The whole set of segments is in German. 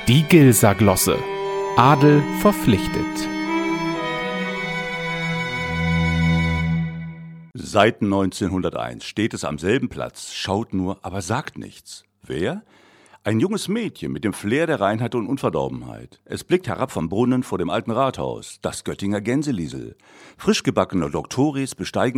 Die Gilser-Glosse. Adel verpflichtet. Seit 1901 steht es am selben Platz, schaut nur, aber sagt nichts. Wer? Ein junges Mädchen mit dem Flair der Reinheit und Unverdorbenheit. Es blickt herab vom Brunnen vor dem alten Rathaus, das Göttinger Gänseliesel. Frisch gebackene Doktoris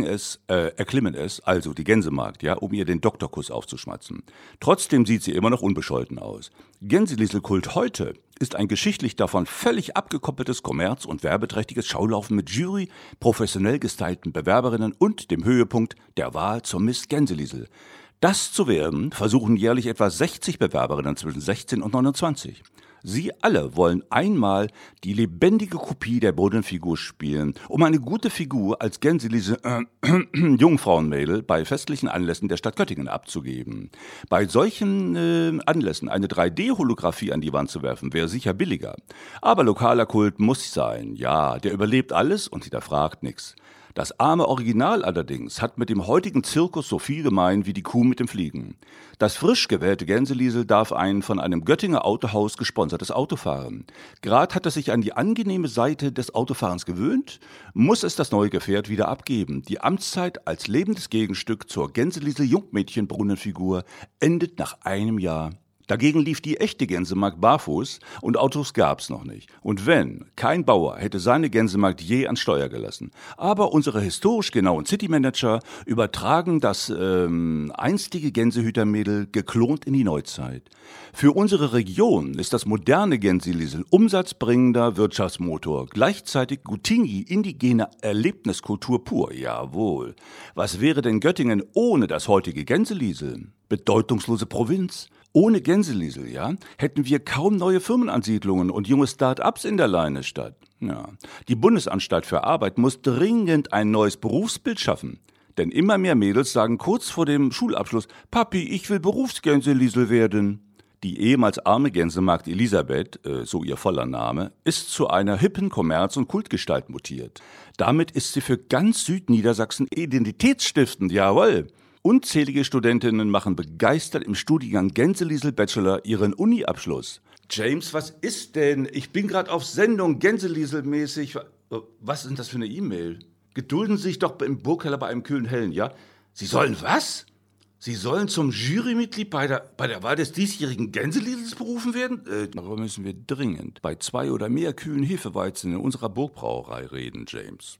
erklimmen es, also die Gänsemarkt, ja, um ihr den Doktorkuss aufzuschmatzen. Trotzdem sieht sie immer noch unbescholten aus. Gänselieselkult heute ist ein geschichtlich davon völlig abgekoppeltes kommerz- und werbeträchtiges Schaulaufen mit Jury, professionell gestylten Bewerberinnen und dem Höhepunkt der Wahl zur Miss Gänseliesel. Das zu werden, versuchen jährlich etwa 60 Bewerberinnen zwischen 16 und 29. Sie alle wollen einmal die lebendige Kopie der Brunnenfigur spielen, um eine gute Figur als Gänseliesel Jungfrauenmädel bei festlichen Anlässen der Stadt Göttingen abzugeben. Bei solchen Anlässen eine 3D-Holographie an die Wand zu werfen, wäre sicher billiger. Aber lokaler Kult muss sein, ja, der überlebt alles und hinterfragt nichts. Das arme Original allerdings hat mit dem heutigen Zirkus so viel gemein wie die Kuh mit dem Fliegen. Das frisch gewählte Gänseliesel darf ein von einem Göttinger Autohaus gesponsertes Auto fahren. Gerade hat es sich an die angenehme Seite des Autofahrens gewöhnt, muss es das neue Gefährt wieder abgeben. Die Amtszeit als lebendes Gegenstück zur Gänseliesel-Jungmädchen-Brunnenfigur endet nach einem Jahr. Dagegen lief die echte Gänsemarkt barfuß und Autos gab's noch nicht. Und wenn, kein Bauer hätte seine Gänsemarkt je ans Steuer gelassen. Aber unsere historisch genauen City-Manager übertragen das einstige Gänsehütermädel geklont in die Neuzeit. Für unsere Region ist das moderne Gänseliesel umsatzbringender Wirtschaftsmotor, gleichzeitig Gutingi indigene Erlebniskultur pur. Jawohl. Was wäre denn Göttingen ohne das heutige Gänseliesel? Bedeutungslose Provinz? Ohne Gänseliesel, ja, hätten wir kaum neue Firmenansiedlungen und junge Start-ups in der Leinestadt. Ja. Die Bundesanstalt für Arbeit muss dringend ein neues Berufsbild schaffen. Denn immer mehr Mädels sagen kurz vor dem Schulabschluss, Papi, ich will Berufsgänseliesel werden. Die ehemals arme Gänsemarkt Elisabeth, so ihr voller Name, ist zu einer hippen Kommerz- und Kultgestalt mutiert. Damit ist sie für ganz Südniedersachsen identitätsstiftend, jawohl. Unzählige Studentinnen machen begeistert im Studiengang Gänseliesel Bachelor ihren Uni-Abschluss. James, was ist denn? Ich bin gerade auf Sendung, Gänseliesel-mäßig. Was ist denn das für eine E-Mail? Gedulden Sie sich doch im Burgkeller bei einem kühlen Hellen, ja? Sie sollen was? Sie sollen zum Jurymitglied bei der Wahl des diesjährigen Gänseliesels berufen werden? Darüber müssen wir dringend bei 2 oder mehr kühlen Hefeweizen in unserer Burgbrauerei reden, James.